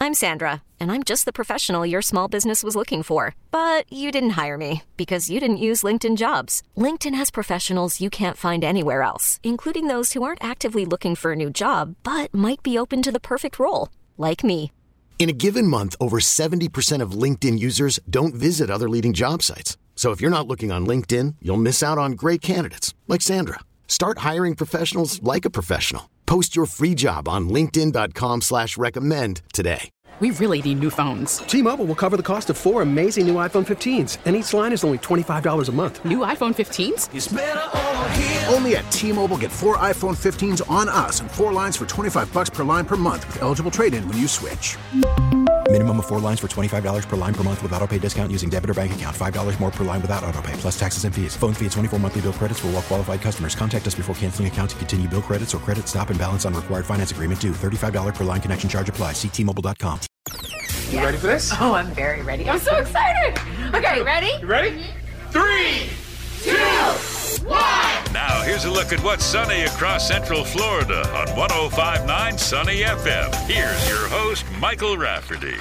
I'm Sandra, and I'm just the professional your small business was looking for. But you didn't hire me because you didn't use LinkedIn Jobs. LinkedIn has professionals you can't find anywhere else, including those who aren't actively looking for a new job, but might be open to the perfect role, like me. In a given month, over 70% of LinkedIn users don't visit other leading job sites. So if you're not looking on LinkedIn, you'll miss out on great candidates like Sandra. Start hiring professionals like a professional. Post your free job on linkedin.com/recommend today. We really need new phones. T-Mobile will cover the cost of 4 amazing new iPhone 15s, and each line is only $25 a month. New iPhone 15s? It's better over here. Only at T-Mobile, get 4 iPhone 15s on us and 4 lines for $25 per line per month with eligible trade-in when you switch. Minimum of 4 lines for $25 per line per month with autopay discount using debit or bank account. $5 more per line without autopay, plus taxes and fees. Phone fee at 24 monthly bill credits for well-qualified customers. Contact us before canceling account to continue bill credits or credit stop and balance on required finance agreement due. $35 per line connection charge applies. See T-Mobile.com. You ready for this? Oh, I'm very ready. I'm so excited. Okay, ready? You ready? 3, 2, 1. Now, here's a look at what's sunny across Central Florida on 105.9 Sunny FM. Here's your host, Michael Rafferty.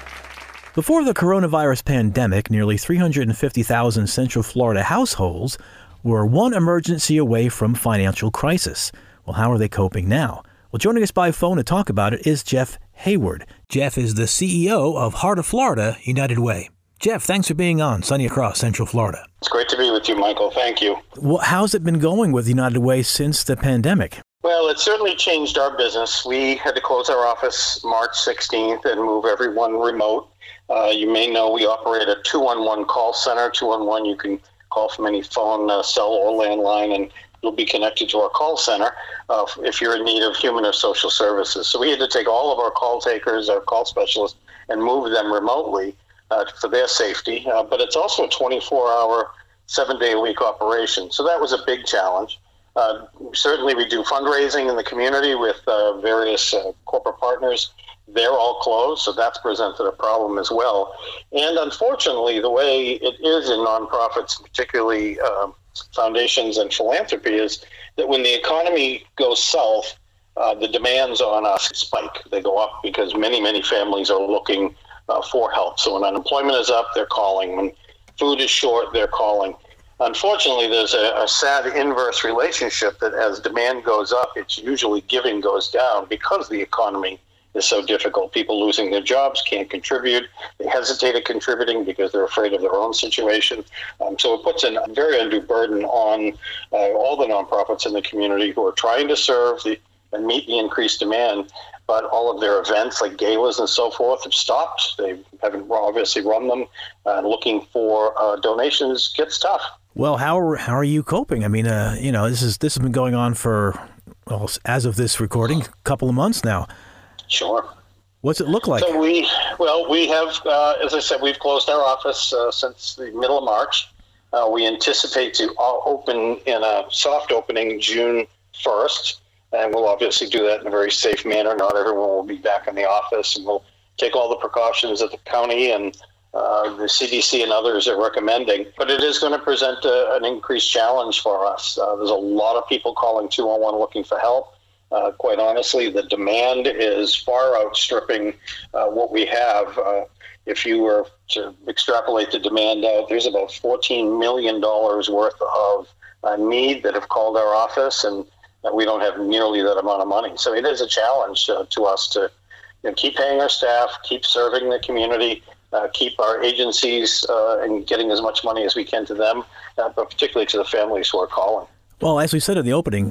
Before the coronavirus pandemic, nearly 350,000 Central Florida households were one emergency away from financial crisis. Well, how are they coping now? Well, joining us by phone to talk about it is Jeff Hayward. Jeff is the CEO of Heart of Florida United Way. Jeff, thanks for being on Sunny Across Central Florida. It's great to be with you, Michael. Thank you. Well, how's it been going with United Way since the pandemic? Well, it certainly changed our business. We had to close our office March 16th and move everyone remote. You may know we operate a 211 call center. 211, you can call from any phone, cell, or landline, and you'll be connected to our call center if you're in need of human or social services. So we had to take all of our call takers, our call specialists, and move them remotely for their safety. But it's also a 24-hour, 7-day-a-week operation. So that was a big challenge. Certainly we do fundraising in the community with various corporate partners. They're all closed, so that's presented a problem as well. And unfortunately, the way it is in nonprofits, particularly foundations and philanthropy, is that when the economy goes south, the demands on us spike. They go up because many, many families are looking for help. So when unemployment is up, they're calling. When food is short, they're calling. Unfortunately, there's a sad inverse relationship that as demand goes up, it's usually giving goes down because the economy is so difficult. People losing their jobs can't contribute. They hesitate at contributing because they're afraid of their own situation. So it puts a very undue burden on all the nonprofits in the community who are trying to serve and meet the increased demand. But all of their events like galas and so forth have stopped. They haven't obviously run them. Looking for donations gets tough. Well, how are you coping? I mean, this has been going on for, well, as of this recording, a couple of months now. Sure. What's it look like? So we have, as I said, we've closed our office since the middle of March. We anticipate to open in a soft opening June 1st, and we'll obviously do that in a very safe manner. Not everyone will be back in the office, and we'll take all the precautions that the county and the CDC and others are recommending. But it is going to present an increased challenge for us. There's a lot of people calling 211 looking for help. Quite honestly, the demand is far outstripping what we have. If you were to extrapolate the demand out, there's about $14 million worth of need that have called our office, and we don't have nearly that amount of money. So it is a challenge to us to keep paying our staff, keep serving the community, keep our agencies and getting as much money as we can to them, but particularly to the families who are calling. Well, as we said in the opening,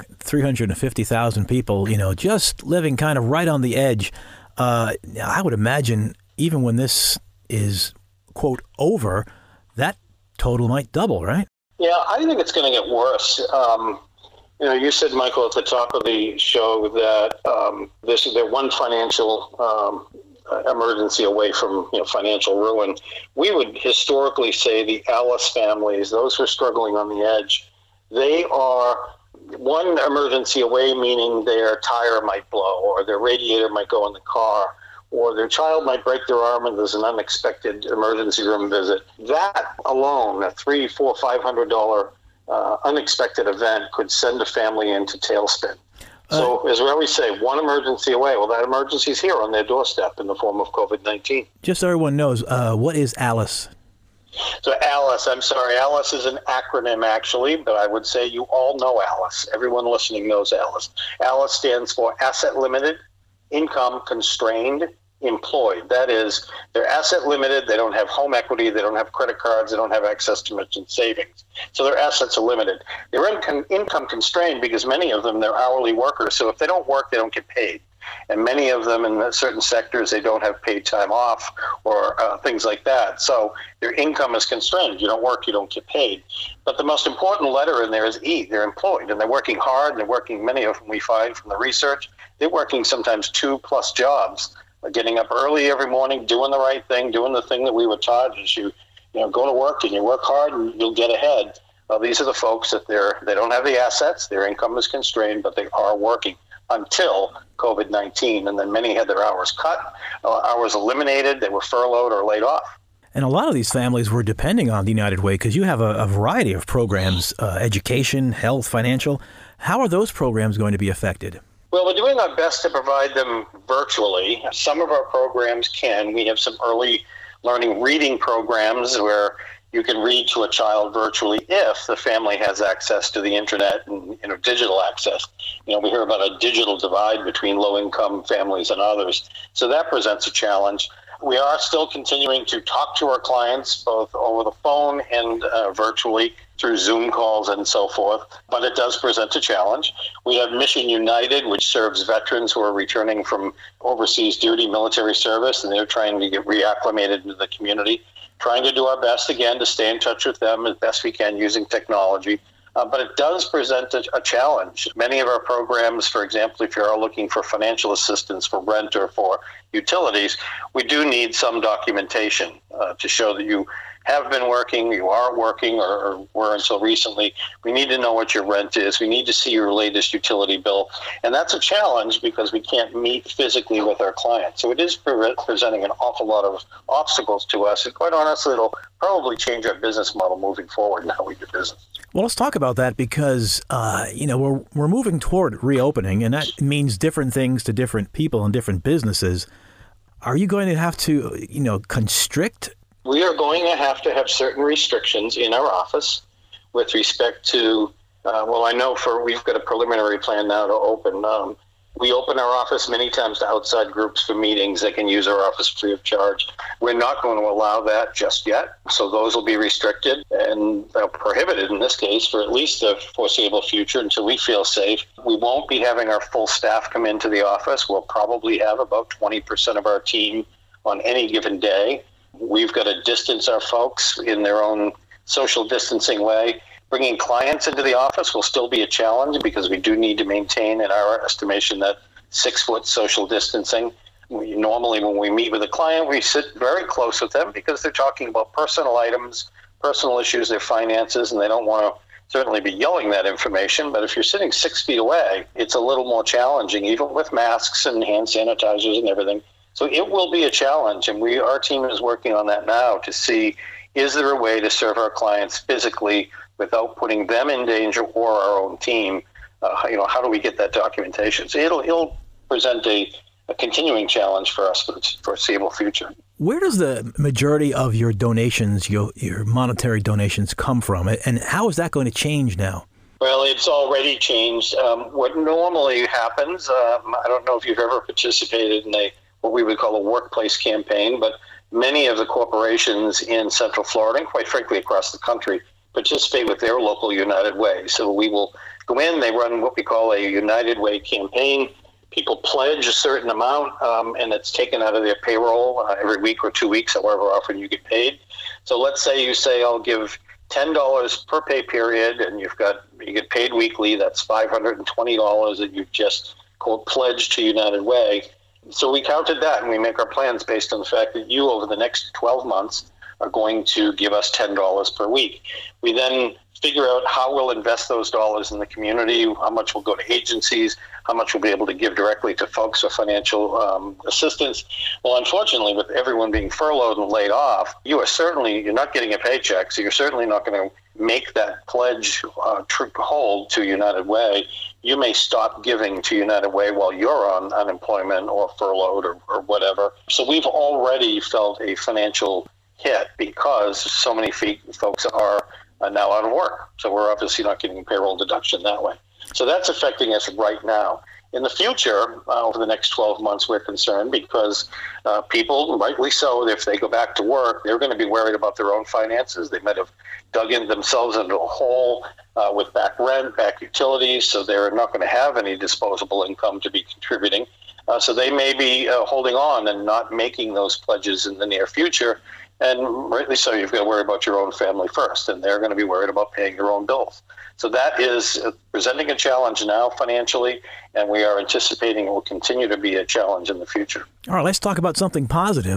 350,000 people, just living kind of right on the edge. I would imagine even when this is, quote, over, that total might double, right? Yeah, I think it's going to get worse. You said, Michael, at the top of the show that they're one financial emergency away from financial ruin. We would historically say the Alice families, those who are struggling on the edge, they are one emergency away, meaning their tire might blow or their radiator might go in the car or their child might break their arm and there's an unexpected emergency room visit. That alone, a $300, $400, $500 unexpected event could send a family into tailspin. So as we always say, one emergency away. Well, that emergency is here on their doorstep in the form of COVID-19. Just so everyone knows, what is ALICE? So ALICE, I'm sorry, ALICE is an acronym actually, but I would say you all know ALICE. Everyone listening knows ALICE. ALICE stands for Asset Limited, Income Constrained, Employed. That is, they're asset limited, they don't have home equity, they don't have credit cards, they don't have access to merchant savings. So their assets are limited. They're income constrained because many of them, they're hourly workers. So if they don't work, they don't get paid. And many of them in certain sectors, they don't have paid time off or things like that. So their income is constrained. You don't work, you don't get paid. But the most important letter in there is E. They're employed, and they're working hard. And they're working, many of them we find from the research, they're working sometimes 2+ jobs. Getting up early every morning, doing the right thing, doing the thing that we were taught is you go to work and you work hard and you'll get ahead. Well, these are the folks that they don't have the assets, their income is constrained, but they are working until COVID-19. And then many had their hours cut, hours eliminated, they were furloughed or laid off. And a lot of these families were depending on the United Way because you have a variety of programs, education, health, financial. How are those programs going to be affected? Well, we're doing our best to provide them virtually. Some of our programs can. We have some early learning reading programs where you can read to a child virtually if the family has access to the internet and digital access. We hear about a digital divide between low-income families and others. So that presents a challenge. We are still continuing to talk to our clients both over the phone and virtually through Zoom calls and so forth, but it does present a challenge. We have Mission United, which serves veterans who are returning from overseas duty military service, and they're trying to get reacclimated into the community, trying to do our best, again, to stay in touch with them as best we can using technology. But it does present a challenge. Many of our programs, for example, if you're looking for financial assistance for rent or for utilities, we do need some documentation to show that you have been working, you are working, or were until recently. We need to know what your rent is. We need to see your latest utility bill. And that's a challenge because we can't meet physically with our clients. So it is presenting an awful lot of obstacles to us. And quite honestly, it'll probably change our business model moving forward in how we do business. Well, let's talk about that because, we're moving toward reopening, and that means different things to different people and different businesses. Are you going to have to, constrict? We are going to have certain restrictions in our office with respect to, I know we've got a preliminary plan now to open. We open our office many times to outside groups for meetings. They can use our office free of charge. We're not going to allow that just yet. So those will be restricted and prohibited in this case for at least the foreseeable future until we feel safe. We won't be having our full staff come into the office. We'll probably have about 20% of our team on any given day. We've got to distance our folks in their own social distancing way. Bringing clients into the office will still be a challenge because we do need to maintain, in our estimation, that 6-foot social distancing. Normally, when we meet with a client, we sit very close with them because they're talking about personal items, personal issues, their finances, and they don't want to certainly be yelling that information. But if you're sitting 6 feet away, it's a little more challenging, even with masks and hand sanitizers and everything. So it will be a challenge, and our team is working on that now to see, is there a way to serve our clients physically without putting them in danger or our own team? How do we get that documentation? So it'll present a continuing challenge for us for the foreseeable future. Where does the majority of your donations, your monetary donations, come from, and how is that going to change now? Well, it's already changed. What normally happens, I don't know if you've ever participated in what we would call a workplace campaign, but many of the corporations in Central Florida, and quite frankly across the country, participate with their local United Way. So we will go in, they run what we call a United Way campaign. People pledge a certain amount, and it's taken out of their payroll every week or 2 weeks, however often you get paid. So let's say you say, I'll give $10 per pay period, and you get paid weekly. That's $520 that you've just, quote, pledged to United Way. So we counted that, and we make our plans based on the fact that you, over the next 12 months, are going to give us $10 per week. We then figure out how we'll invest those dollars in the community, how much will go to agencies, how much we'll be able to give directly to folks for financial assistance. Well, unfortunately, with everyone being furloughed and laid off, you're not getting a paycheck, so you're certainly not going to make that pledge hold to United Way. You may stop giving to United Way while you're on unemployment or furloughed or whatever. So we've already felt a financial hit because so many folks are now out of work. So we're obviously not getting payroll deduction that way. So that's affecting us right now. In the future, over the next 12 months, we're concerned because people, rightly so, if they go back to work, they're going to be worried about their own finances. They might have dug themselves into a hole with back rent, back utilities, so they're not going to have any disposable income to be contributing. So they may be holding on and not making those pledges in the near future. And rightly so, you've got to worry about your own family first, and they're going to be worried about paying their own bills. So that is presenting a challenge now financially, and we are anticipating it will continue to be a challenge in the future. All right, let's talk about something positive.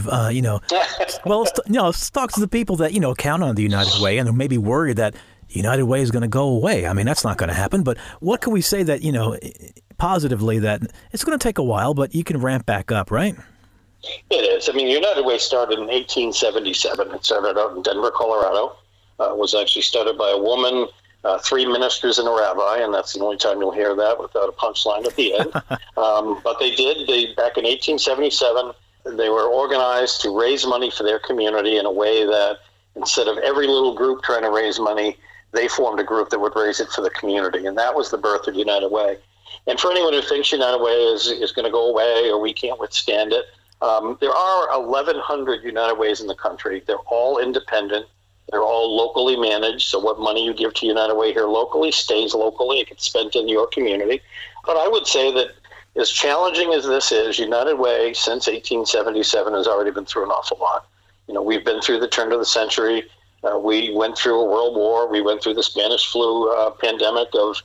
Let's talk to the people that, count on the United Way and are maybe worried that United Way is going to go away. I mean, that's not going to happen. But what can we say that, positively, that it's going to take a while, but you can ramp back up, right? It is. I mean, United Way started in 1877. It started out in Denver, Colorado. It was actually started by a woman, 3 ministers and a rabbi, and that's the only time you'll hear that without a punchline at the end. But back in 1877, they were organized to raise money for their community in a way that instead of every little group trying to raise money, they formed a group that would raise it for the community. And that was the birth of United Way. And for anyone who thinks United Way is going to go away or we can't withstand it, there are 1,100 United Ways in the country. They're all independent. They're all locally managed. So what money you give to United Way here locally stays locally. It gets spent in your community. But I would say that as challenging as this is, United Way since 1877 has already been through an awful lot. We've been through the turn of the century. We went through a world war. We went through the Spanish flu pandemic of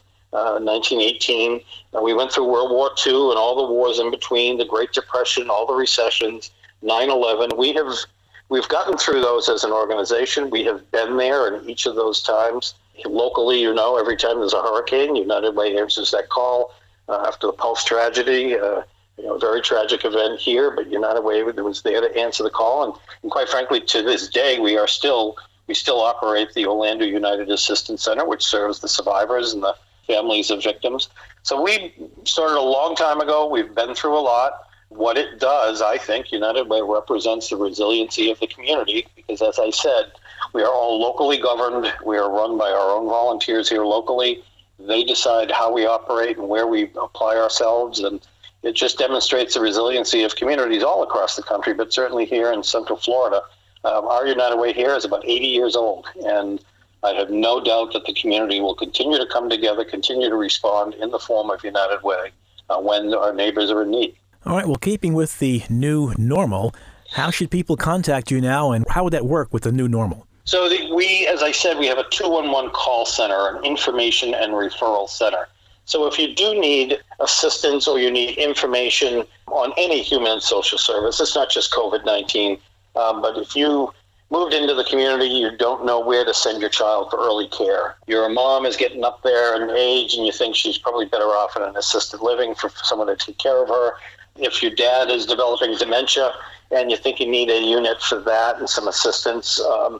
1918. We went through World War II and all the wars in between, the Great Depression, all the recessions, 9/11. We've gotten through those as an organization. We have been there in each of those times. Locally, every time there's a hurricane, United Way answers that call. After the Pulse tragedy, a very tragic event here, but United Way was there to answer the call. And quite frankly, to this day, we still operate the Orlando United Assistance Center, which serves the survivors and the families of victims. So we started a long time ago. We've been through a lot. What it does, I think, United Way represents the resiliency of the community because, as I said, we are all locally governed. We are run by our own volunteers here locally. They decide how we operate and where we apply ourselves, and it just demonstrates the resiliency of communities all across the country, but certainly here in Central Florida. Our United Way here is about 80 years old, and I have no doubt that the community will continue to come together, continue to respond in the form of United Way when our neighbors are in need. All right, well, keeping with the new normal, how should people contact you now, and how would that work with the new normal? So as I said, we have a 211 call center, an information and referral center. So if you do need assistance or you need information on any human and social service, it's not just COVID-19, but if you moved into the community, you don't know where to send your child for early care. Your mom is getting up there in age and you think she's probably better off in an assisted living for someone to take care of her. If your dad is developing dementia and you think you need a unit for that and some assistance,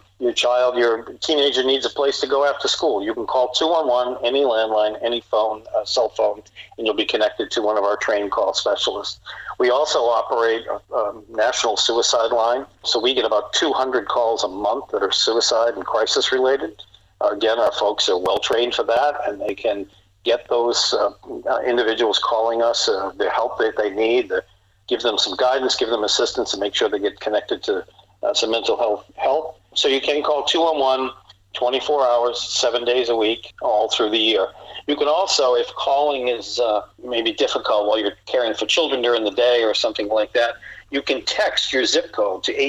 your teenager needs a place to go after school, you can call 211, any landline, any phone, cell phone, and you'll be connected to one of our trained call specialists. We also operate a national suicide line, so we get about 200 calls a month that are suicide and crisis related. Again, our folks are well trained for that, and they can get those individuals calling us the help that they need, give them some guidance, give them assistance, and make sure they get connected to some mental health help. So you can call 211 24 hours, 7 days a week, all through the year. You can also, if calling is maybe difficult while you're caring for children during the day or something like that, you can text your zip code to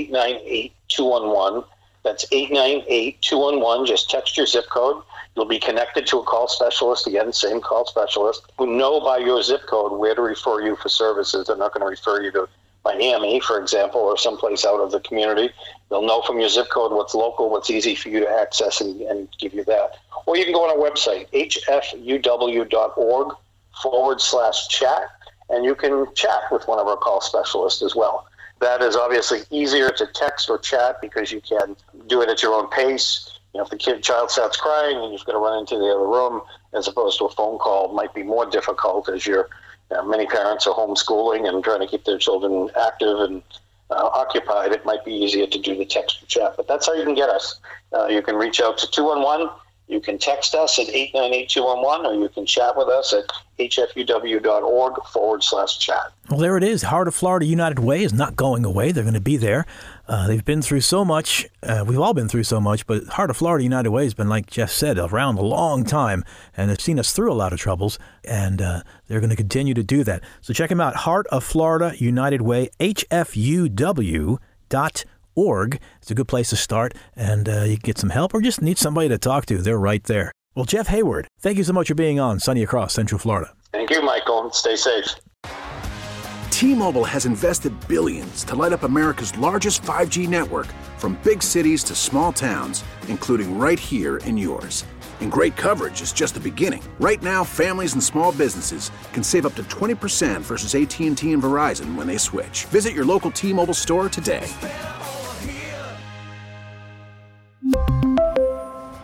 898-211. That's 898-211. Just text your zip code. You'll be connected to a call specialist, again, same call specialist, who know by your zip code where to refer you for services. They're not going to refer you to Miami, for example, or someplace out of the community. They'll know from your zip code what's local, what's easy for you to access and give you that. Or you can go on our website, hfuw.org. /chat, and you can chat with one of our call specialists as well. That is obviously easier to text or chat because you can do it at your own pace. If the child starts crying and you've got to run into the other room, as opposed to a phone call, might be more difficult as many parents are homeschooling and trying to keep their children active and occupied. It might be easier to do the text or chat, but that's how you can get us. You can reach out to 211. You can text us at 898-211, or you can chat with us at hfuw.org/chat. Well, there it is. Heart of Florida United Way is not going away. They're going to be there. They've been through so much. We've all been through so much, but Heart of Florida United Way has been, like Jeff said, around a long time, and have seen us through a lot of troubles, and they're going to continue to do that. So check them out, Heart of Florida United Way, hfuw.org. It's a good place to start, and you can get some help or just need somebody to talk to. They're right there. Well, Jeff Hayward, thank you so much for being on Sunny Across Central Florida. Thank you, Michael. Stay safe. T-Mobile has invested billions to light up America's largest 5G network, from big cities to small towns, including right here in yours. And great coverage is just the beginning. Right now, families and small businesses can save up to 20% versus AT&T and Verizon when they switch. Visit your local T-Mobile store today.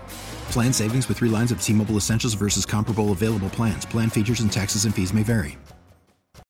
Plan savings with 3 lines of T-Mobile Essentials versus comparable available plans. Plan features and taxes and fees may vary.